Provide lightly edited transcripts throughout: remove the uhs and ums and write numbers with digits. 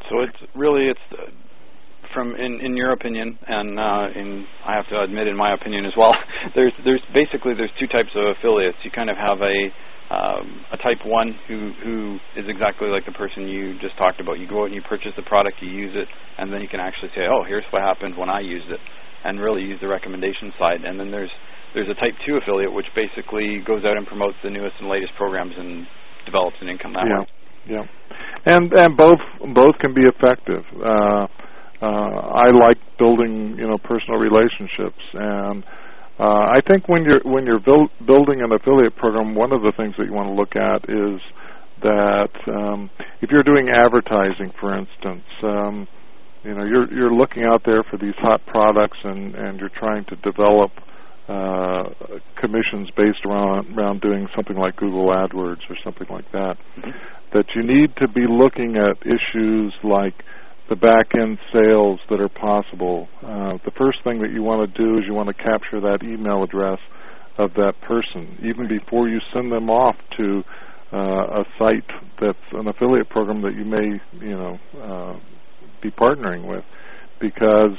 So it's from in your opinion, and I have to admit in my opinion as well. There's two types of affiliates. You kind of have a type 1 who is exactly like the person you just talked about. You go out and you purchase the product, you use it, and then you can actually say, oh, here's what happened when I used it, and really use the recommendation side. And then there's a type 2 affiliate, which basically goes out and promotes the newest and latest programs and develops an income that way. Yeah, and both can be effective. I like building personal relationships, and I think when you're building an affiliate program, one of the things that you want to look at is that if you're doing advertising, for instance, you're looking out there for these hot products, and you're trying to develop commissions based around doing something like Google AdWords or something like that. Mm-hmm. That you need to be looking at issues like the back-end sales that are possible. The first thing that you want to do is you want to capture that email address of that person, even before you send them off to a site that's an affiliate program that you may, be partnering with, because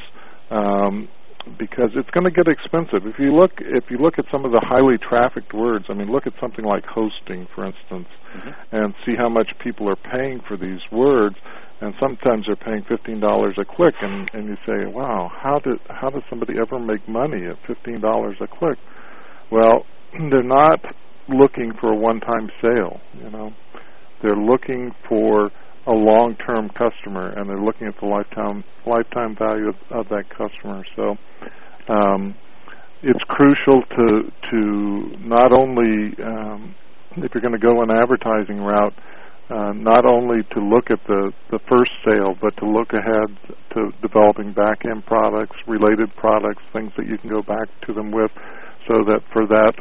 it's going to get expensive. If you look at some of the highly trafficked words, look at something like hosting, for instance, mm-hmm. and see how much people are paying for these words. And sometimes they're paying $15 a click, and you say, wow, how does somebody ever make money at $15 a click? Well, they're not looking for a one-time sale. They're looking for a long-term customer, and they're looking at the lifetime value of that customer. So it's crucial to not only, if you're going to go an advertising route, not only to look at the first sale, but to look ahead to developing back-end products, related products, things that you can go back to them with, so that for that,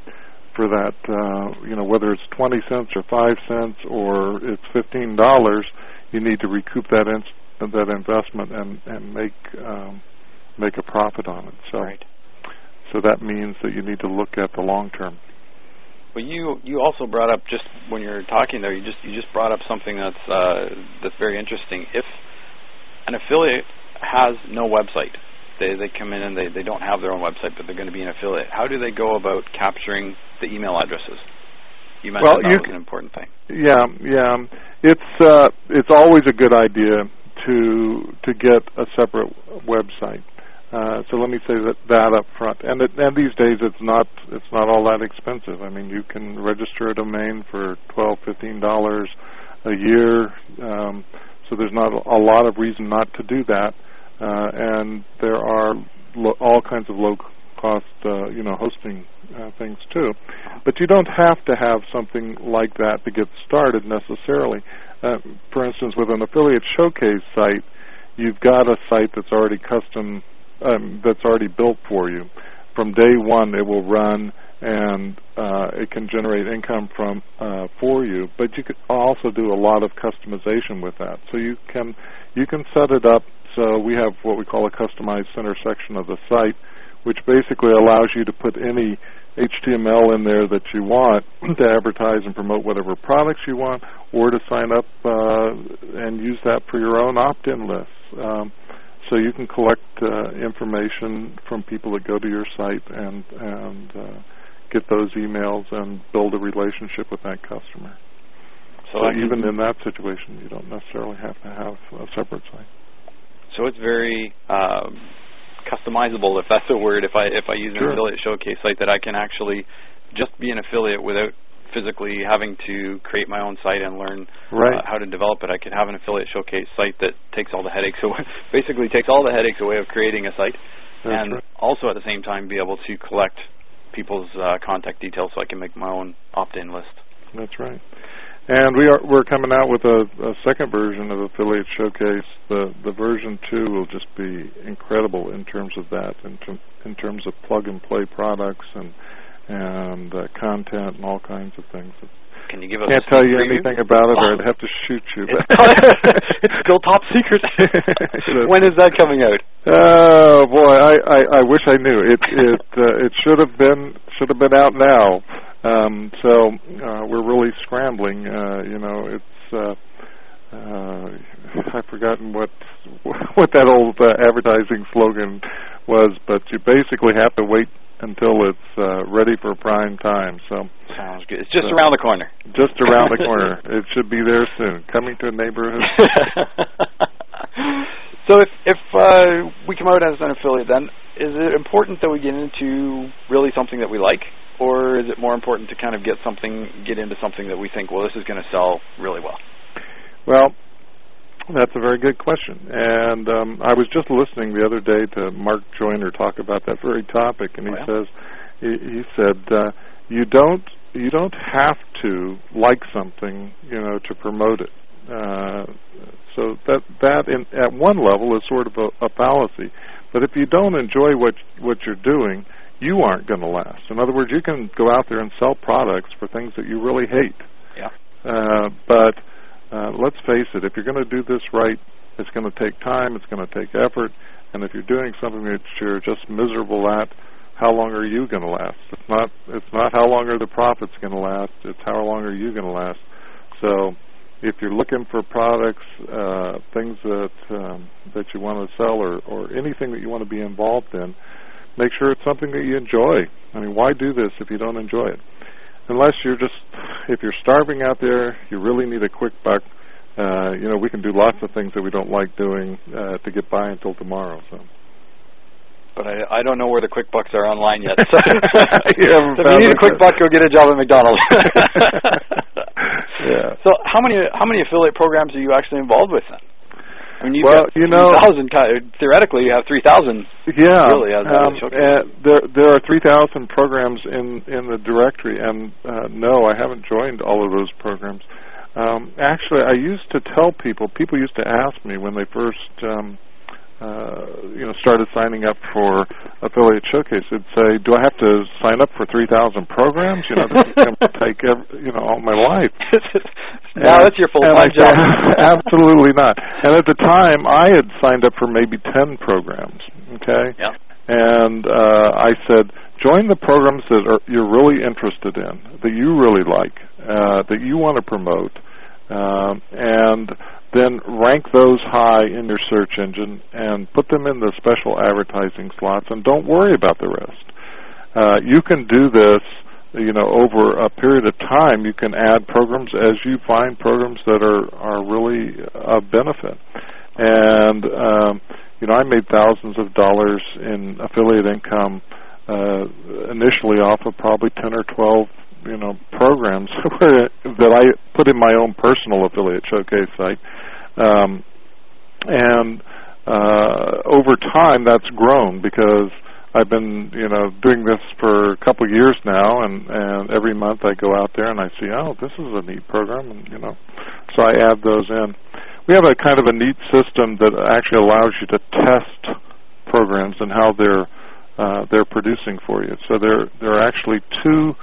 whether it's 20 cents or 5 cents or it's $15, you need to recoup that investment and make a profit on it. So, right. So that means that you need to look at the long term. Well, you also brought up, just when you're talking there, you just brought up something that's very interesting. If an affiliate has no website, they come in and they don't have their own website, but they're going to be an affiliate, how do they go about capturing the email addresses? You mentioned that was an important thing. Yeah. It's always a good idea to get a separate website. So let me say that up front. And these days it's not all that expensive. You can register a domain for $12, $15 a year. So there's not a lot of reason not to do that. And there are all kinds of low-cost, hosting things too. But you don't have to have something like that to get started necessarily. For instance, with an affiliate showcase site, you've got a site that's already that's already built for you. From day one, it will run, and it can generate income for you. But you could also do a lot of customization with that. So you can set it up so we have what we call a customized center section of the site, which basically allows you to put any HTML in there that you want to advertise and promote whatever products you want, or to sign up and use that for your own opt-in lists. So you can collect information from people that go to your site and get those emails and build a relationship with that customer. So even in that situation, you don't necessarily have to have a separate site. So it's very customizable, if that's a word. If I use an affiliate showcase site, that I can actually just be an affiliate without physically having to create my own site and learn how to develop it. I could have an affiliate showcase site that takes all the headaches away, basically takes all the headaches away of creating a site, and also at the same time be able to collect people's contact details so I can make my own opt-in list. That's right. And we're coming out with a second version of Affiliate Showcase. The version 2 will just be incredible in terms of that, in terms of plug-and-play products and content and all kinds of things. Can you give us? Can't tell you anything about it, or I'd have to shoot you. It's still top secret. When is that coming out? Oh boy, I wish I knew. It should have been out now. So we're really scrambling. I forgotten what that old advertising slogan was, but you basically have to wait until it's ready for prime time. So sounds good. It's just around the corner. Just around the corner. It should be there soon. Coming to a neighborhood. So if we come out as an affiliate, then is it important that we get into really something that we like, or is it more important to kind of get into something that we think, well, this is going to sell really well? Well, that's a very good question. And I was just listening the other day to Mark Joyner talk about that very topic, and he said you don't have to like something, to promote it. So that at one level is sort of a fallacy. But if you don't enjoy what you're doing, you aren't going to last. In other words, you can go out there and sell products for things that you really hate. Yeah. But let's face it, if you're going to do this right, it's going to take time, it's going to take effort, and if you're doing something that you're just miserable at, how long are you going to last? It's not how long are the profits going to last, it's how long are you going to last. So if you're looking for products, things that you want to sell or anything that you want to be involved in, make sure it's something that you enjoy. I mean, why do this if you don't enjoy it? Unless if you're starving out there, you really need a quick buck. We can do lots of things that we don't like doing to get by until tomorrow. So. But I don't know where the quick bucks are online yet. So if you need a quick buck, go get a job at McDonald's. Yeah. So how many affiliate programs are you actually involved with then? I mean, got 3,000. Theoretically, you have 3,000. Yeah. Really, there are 3,000 programs in the directory, and no, I haven't joined all of those programs. Actually, I used to tell people used to ask me when they first started signing up for Affiliate Showcase, they'd say, do I have to sign up for 3,000 programs? This is going to take all my life. Now that's your full-time job. Absolutely not. And at the time, I had signed up for maybe 10 programs, okay? Yeah. And I said, join the programs that you're really interested in, that you really like, that you want to promote, and then rank those high in your search engine and put them in the special advertising slots, and don't worry about the rest. You can do this, over a period of time. You can add programs as you find programs that are really of benefit. And, I made thousands of dollars in affiliate income initially off of probably 10 or 12 programs that I put in my own personal Affiliate Showcase site. And over time, that's grown because I've been, doing this for a couple of years now, and every month I go out there and I see, this is a neat program, and so I add those in. We have a kind of a neat system that actually allows you to test programs and how they're producing for you. So there are actually two.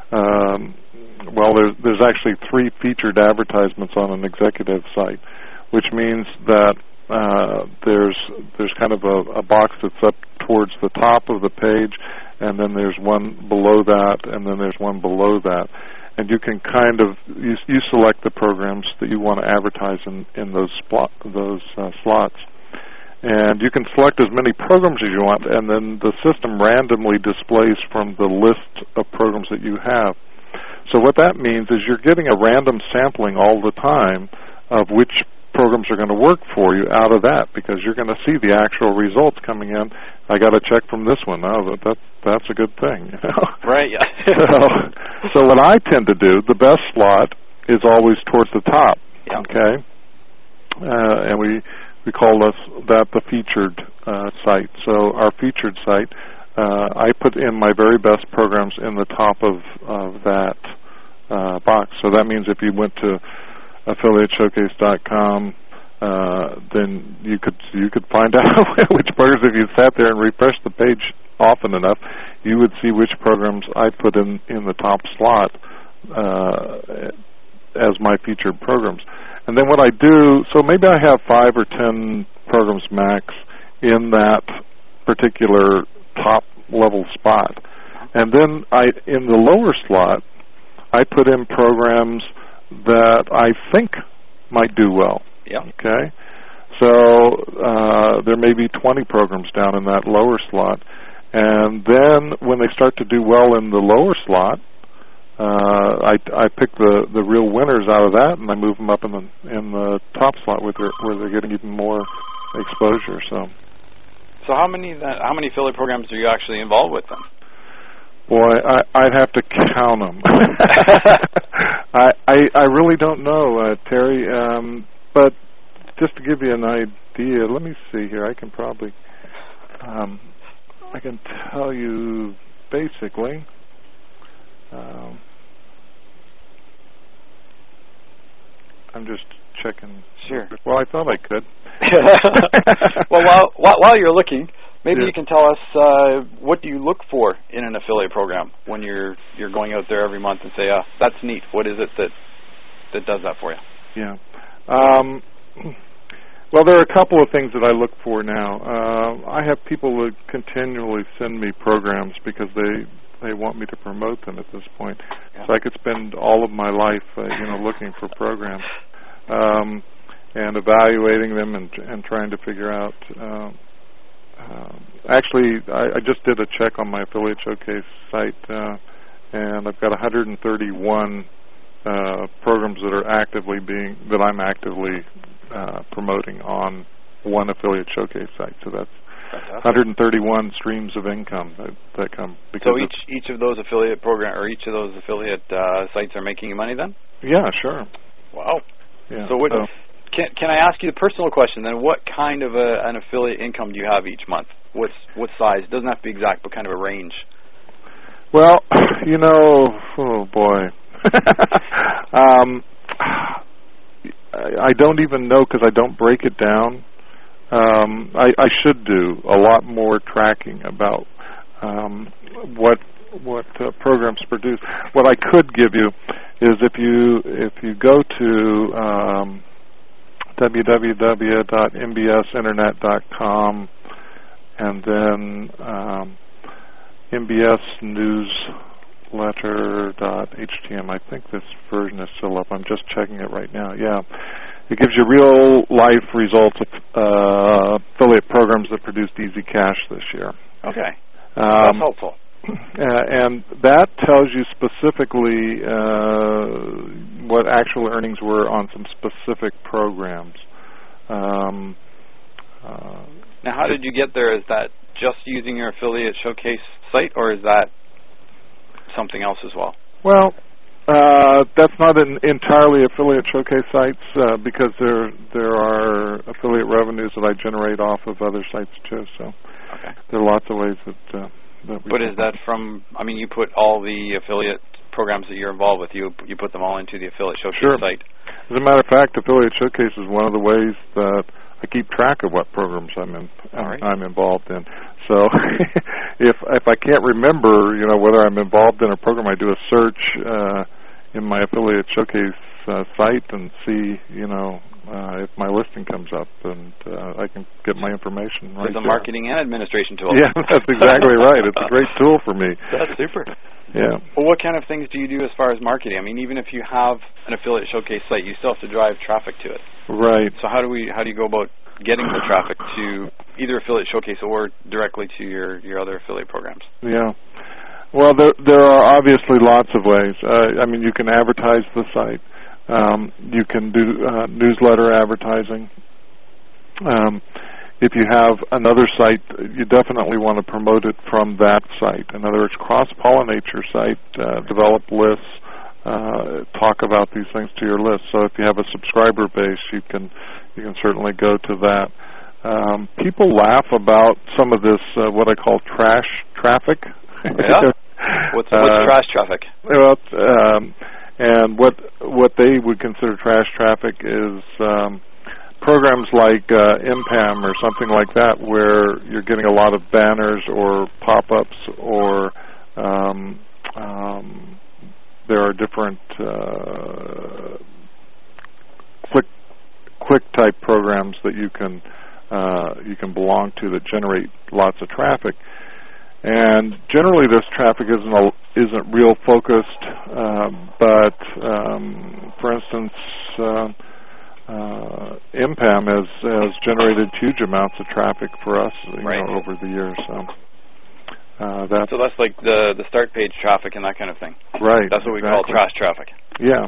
There's actually 3 featured advertisements on an executive site, which means that there's kind of a box that's up towards the top of the page, and then there's one below that, and then there's one below that. And you can kind of you select the programs that you want to advertise in those slots. And you can select as many programs as you want, and then the system randomly displays from the list of programs that you have. So what that means is you're getting a random sampling all the time of which programs are going to work for you out of that, because you're going to see the actual results coming in. I got a check from this one. That's a good thing. Right, yeah. so what I tend to do, the best slot is always towards the top, okay? And we call that the featured site. So our featured site, I put in my very best programs in the top of that box. So that means if you went to affiliateshowcase.com, then you could find out which programs. If you sat there and refreshed the page often enough, you would see which programs I put in the top slot as my featured programs. And then what I do, so maybe I have 5 or 10 programs max in that particular top level spot. And then in the lower slot, I put in programs that I think might do well. Yeah. Okay? So there may be 20 programs down in that lower slot. And then when they start to do well in the lower slot, I pick the real winners out of that, and I move them up in the top slot where they're getting even more exposure. So how many affiliate programs are you actually involved with then? Boy, I'd have to count them. I really don't know, Terry. But just to give you an idea, let me see here. I can probably I can tell you basically. I'm just checking. Sure. Well, I thought I could. Well, while you're looking, maybe you can tell us what do you look for in an affiliate program when you're going out there every month and say, that's neat. What is it that does that for you? Yeah. Well, there are a couple of things that I look for now. I have people that continually send me programs because they want me to promote them at this point. Yeah. So I could spend all of my life, looking for programs and evaluating them and trying to figure out. Actually, I just did a check on my Affiliate Showcase site, and I've got 131 programs that I'm actively promoting on one Affiliate Showcase site. So that's fantastic. 131 streams of income that come. So each of those affiliate program or each of those affiliate sites are making you money then? Yeah, sure. Wow. Yeah. So can I ask you the personal question then? What kind of an affiliate income do you have each month? What size? It doesn't have to be exact, but kind of a range. Well, oh boy. I don't even know because I don't break it down. I should do a lot more tracking about what programs produce. What I could give you is if you go to www.mbsinternet.com and then mbsnewsletter.htm. I think this version is still up. I'm just checking it right now. Yeah. It gives you real-life results of affiliate programs that produced easy cash this year. Okay. That's helpful. And that tells you specifically what actual earnings were on some specific programs. Now, how did you get there? Is that just using your Affiliate Showcase site, or is that something else as well? Well, that's not entirely Affiliate Showcase sites because there are affiliate revenues that I generate off of other sites too. So okay. There are lots of ways that we. But is that from? I mean, you put all the affiliate programs that you're involved with. You put them all into the Affiliate Showcase site. As a matter of fact, Affiliate Showcase is one of the ways that I keep track of what programs I'm involved in. So if I can't remember, whether I'm involved in a program, I do a search in my Affiliate Showcase site and see, if my listing comes up, and I can get my information right there. It's a marketing and administration tool. Yeah, that's exactly right. It's a great tool for me. That's super. Yeah. Well, what kind of things do you do as far as marketing? I mean, even if you have an Affiliate Showcase site, you still have to drive traffic to it. Right. So how do you go about getting the traffic to either Affiliate Showcase or directly to your other affiliate programs? Yeah. Well, there are obviously lots of ways. You can advertise the site. You can do newsletter advertising. If you have another site, you definitely want to promote it from that site. In other words, cross-pollinate your site, develop lists, talk about these things to your list. So if you have a subscriber base, you can certainly go to that. People laugh about some of this, what I call trash traffic. Yeah. What's trash traffic? Well, and what they would consider trash traffic is programs like MPAM or something like that, where you're getting a lot of banners or pop-ups, or there are different click type programs that you can belong to that generate lots of traffic. And generally, this traffic isn't real focused. But for instance, MPAM has generated huge amounts of traffic for us over the years. So that's like the start page traffic and that kind of thing. Right. That's what we call trash traffic. Yeah.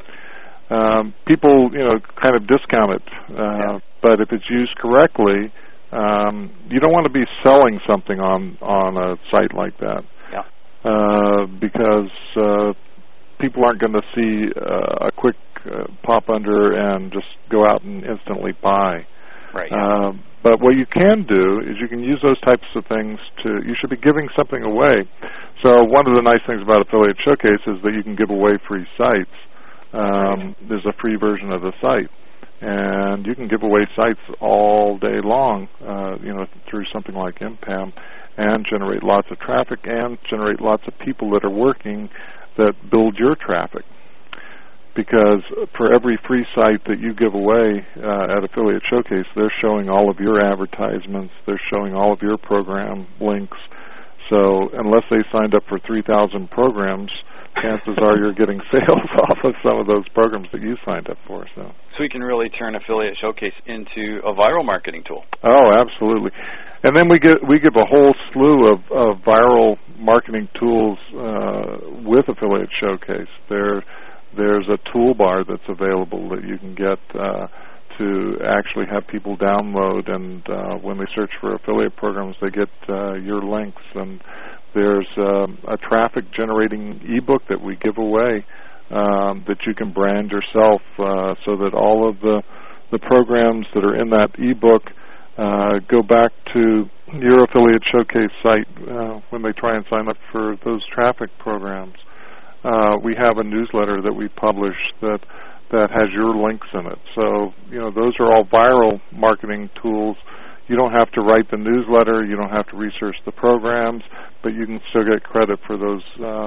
People, kind of discount it, but if it's used correctly, you don't want to be selling something on a site like that. Yeah. Because people aren't going to see a quick pop under and just go out and instantly buy. Right. Yeah. But what you can do is you can use those types of things you should be giving something away. So one of the nice things about Affiliate Showcase is that you can give away free sites. There's a free version of the site, and you can give away sites all day long, through something like MPAM, and generate lots of traffic and generate lots of people that are working that build your traffic. Because for every free site that you give away at Affiliate Showcase, they're showing all of your advertisements, they're showing all of your program links. So unless they signed up for 3,000 programs, chances are you're getting sales off of some of those programs that you signed up for. So we can really turn Affiliate Showcase into a viral marketing tool. Oh, absolutely. And then we give a whole slew of viral marketing tools with Affiliate Showcase. There's a toolbar that's available that you can get to actually have people download, and when they search for affiliate programs, they get your links. And there's a traffic-generating ebook that we give away that you can brand yourself, so that all of the programs that are in that ebook go back to your Affiliate Showcase site when they try and sign up for those traffic programs. We have a newsletter that we publish that has your links in it. So, those are all viral marketing tools. You don't have to write the newsletter. You don't have to research the programs, but you can still get credit for those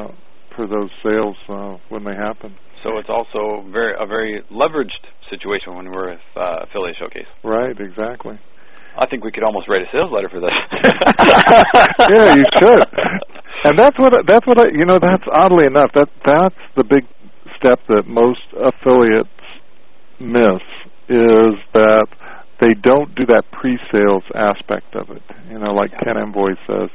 sales when they happen. So it's also a very leveraged situation when we're with Affiliate Showcase. Right, exactly. I think we could almost write a sales letter for this. Yeah, you should. And that's oddly enough, that's the big step that most affiliates miss, is that they don't do that pre-sales aspect of it. Like Ken Envoy says,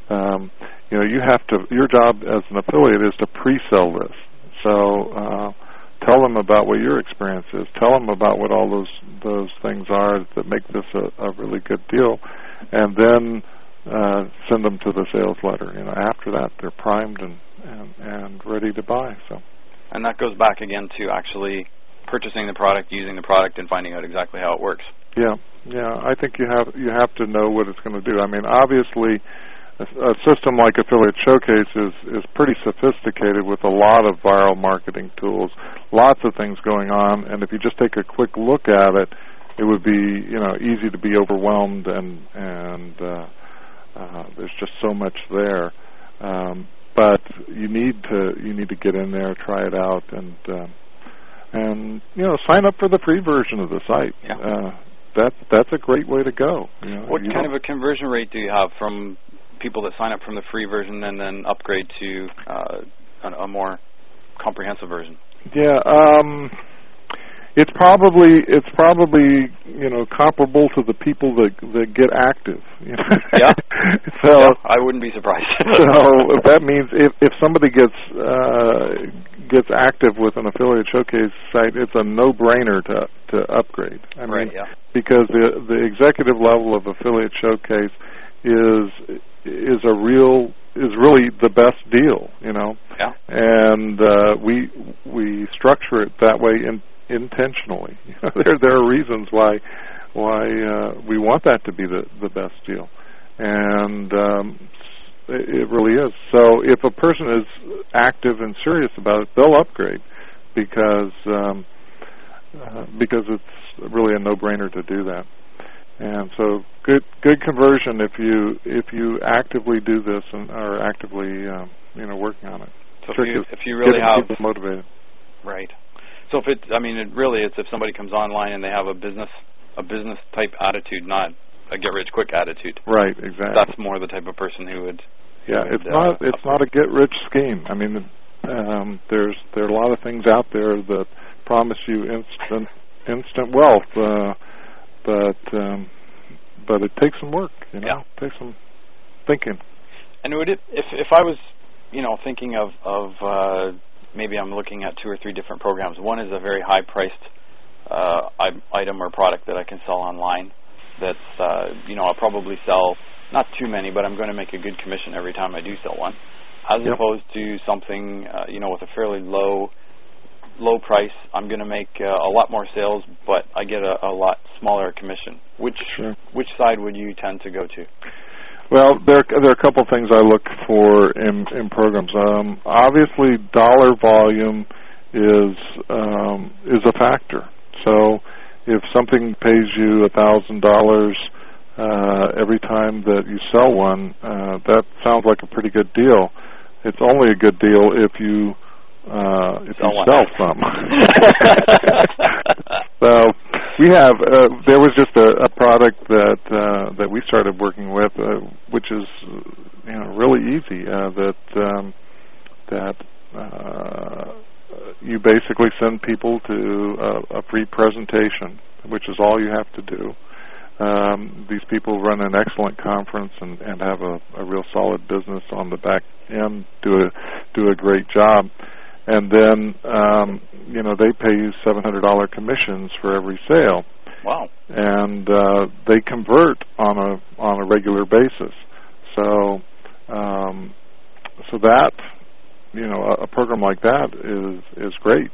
your job as an affiliate is to pre-sell this. So tell them about what your experience is. Tell them about what all those things are that make this a really good deal, and then send them to the sales letter. After that, they're primed and ready to buy. So, and that goes back again to actually purchasing the product, using the product, and finding out exactly how it works. Yeah. I think you have to know what it's going to do. I mean, obviously, a system like Affiliate Showcase is pretty sophisticated with a lot of viral marketing tools, lots of things going on, and if you just take a quick look at it, it would be easy to be overwhelmed, and there's just so much there. But you need to get in there, try it out, and sign up for the free version of the site. Yeah. That's a great way to go. What kind of a conversion rate do you have from people that sign up from the free version and then upgrade to a more comprehensive version? Yeah, it's probably comparable to the people that get active. Yeah. So yeah, I wouldn't be surprised. So that means if somebody gets active with an Affiliate Showcase site, it's a no-brainer to upgrade. I mean, right. Yeah. Because the executive level of Affiliate Showcase is really the best deal, Yeah. And we structure it that way intentionally. There are reasons why we want that to be the best deal, and it really is. So if a person is active and serious about it, they'll upgrade because it's really a no-brainer to do that. And so good conversion if you actively do this and are actively working on it. So if you really have people motivated, right. So if somebody comes online and they have a business type attitude, not a get rich quick attitude. Right, exactly. That's more the type of person who would. Yeah, it's not a get rich scheme. I mean, there are a lot of things out there that promise you instant instant wealth, but it takes some work, you know. Yeah. It takes some thinking. And would it, if I was, thinking of maybe I'm looking at 2 or 3 different programs. One is a very high-priced item or product that I can sell online. That's I'll probably sell not too many, but I'm going to make a good commission every time I do sell one, as opposed to something with a fairly low price. I'm going to make a lot more sales, but I get a lot smaller commission. Which side would you tend to go to? Well, there are a couple things I look for in programs. Obviously, dollar volume is a factor. So, if something pays you $1,000 every time that you sell one, that sounds like a pretty good deal. It's only a good deal if you sell some. So we have there was just a product that we started working with, which is really easy. That you basically send people to a free presentation, which is all you have to do. These people run an excellent conference and have a real solid business on the back end, do a great job. And then, they pay you $700 commissions for every sale. Wow! And they convert on a regular basis. So, that, a program like that is great.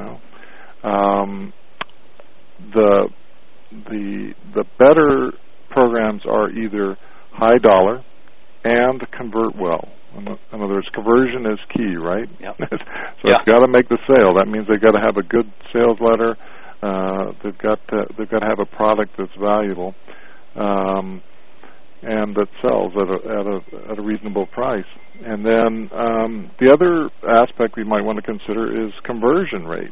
The better programs are either high dollar and convert well. In other words, conversion is key, right? Yep. So it's got to make the sale. That means they've got to have a good sales letter. They've got to have a product that's valuable, and that sells at a reasonable price. And then the other aspect we might want to consider is conversion rate.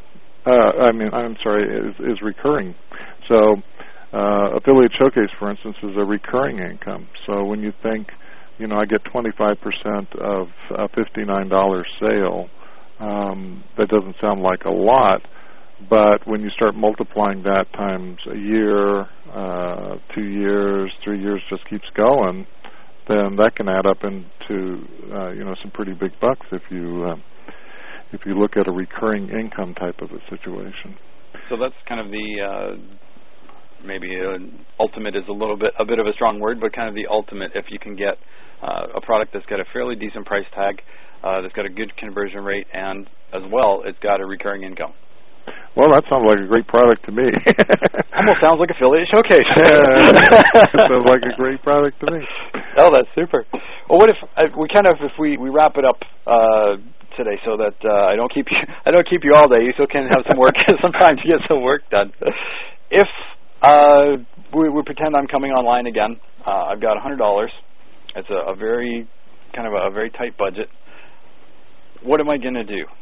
Is recurring. So Affiliate Showcase, for instance, is a recurring income. So when you think, I get 25% of a $59 sale, that doesn't sound like a lot, but when you start multiplying that times a year, 2 years, 3 years, just keeps going, then that can add up into some pretty big bucks if you look at a recurring income type of a situation. So that's kind of the maybe ultimate is a bit of a strong word, but kind of the ultimate if you can get a product that's got a fairly decent price tag, that's got a good conversion rate, and as well, it's got a recurring income. Well, that sounds like a great product to me. Almost sounds like Affiliate Showcase. Sounds like a great product to me. Oh, that's super. Well, what if we wrap it up today, so that I don't keep you all day. You still can have some work sometime to get some work done. If we pretend I'm coming online again, I've got $100. It's a very tight budget. What am I going to do?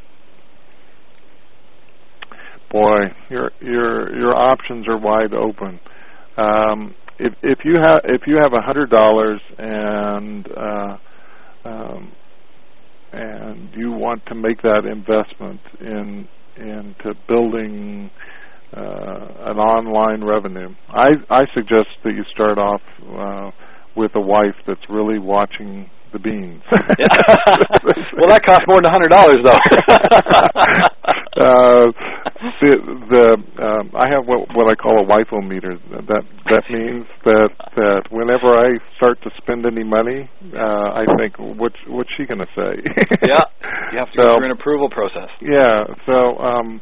Boy, your options are wide open. If you have $100 and you want to make that investment into building an online revenue, I suggest that you start off with a wife that's really watching the beans. Well, that costs more than $100, though. I have what I call a wifo-meter. That means that whenever I start to spend any money, I think, what's she going to say? Yeah, you have to go through an approval process. Yeah, so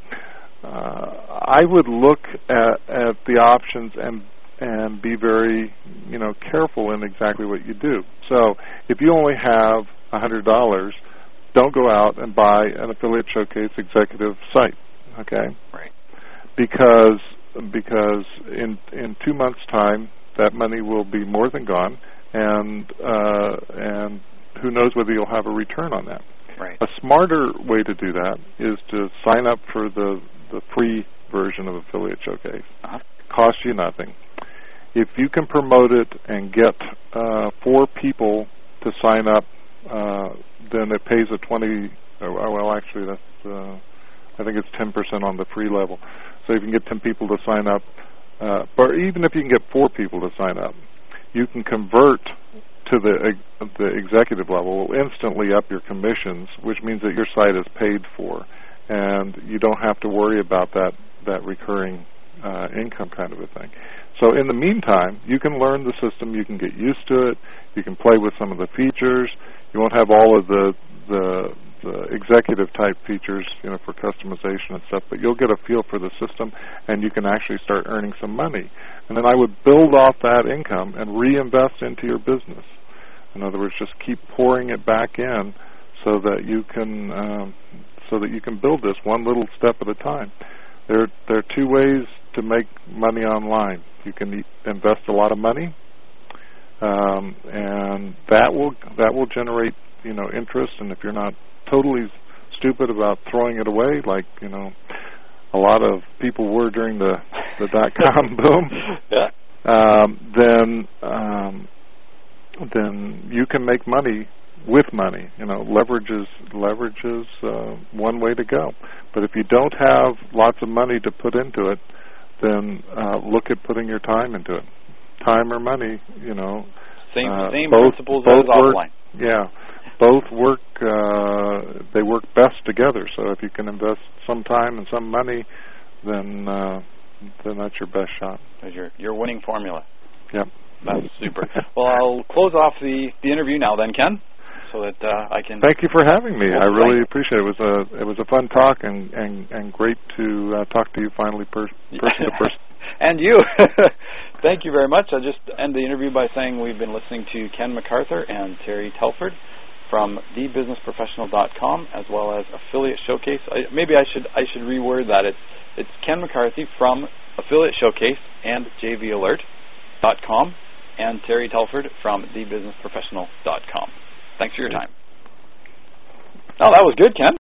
I would look at the options and be very, careful in exactly what you do. So if you only have $100, don't go out and buy an Affiliate Showcase executive site, okay? Right. Because in 2 months' time, that money will be more than gone, and who knows whether you'll have a return on that. Right. A smarter way to do that is to sign up for the free version of Affiliate Showcase. Costs you nothing. If you can promote it and get 4 people to sign up, then it pays a 20. Well, actually, that's I think it's 10% on the free level. So you can get 10 people to sign up, or even if you can get 4 people to sign up, you can convert to the executive level, will instantly up your commissions, which means that your site is paid for, and you don't have to worry about that recurring income kind of a thing. So in the meantime, you can learn the system, you can get used to it, you can play with some of the features. You won't have all of the executive type features, for customization and stuff, but you'll get a feel for the system, and you can actually start earning some money. And then I would build off that income and reinvest into your business. In other words, just keep pouring it back in so that you can build this one little step at a time. There are 2 ways to make money online. You can invest a lot of money, and that will generate interest. And if you're not totally stupid about throwing it away, like a lot of people were during the .com boom, then you can make money with money. Leverage is one way to go. But if you don't have lots of money to put into it, then look at putting your time into it. Time or money, Same principles as offline. Yeah, both work. They work best together. So if you can invest some time and some money, then that's your best shot. That's your winning formula. Yep. That's super. Well, I'll close off the interview now, then, Ken, so that I can. Thank you for having me. I really appreciate it. It was a fun talk and great to talk to you finally, person to person. And you. Thank you very much. I'll just end the interview by saying we've been listening to Ken MacArthur and Terry Telford from thebusinessprofessional.com, as well as Affiliate Showcase. Maybe I should reword that. It's Ken McCarthy from Affiliate Showcase and jvalert.com, and Terry Telford from thebusinessprofessional.com. Thanks for your time. Oh, that was good, Ken.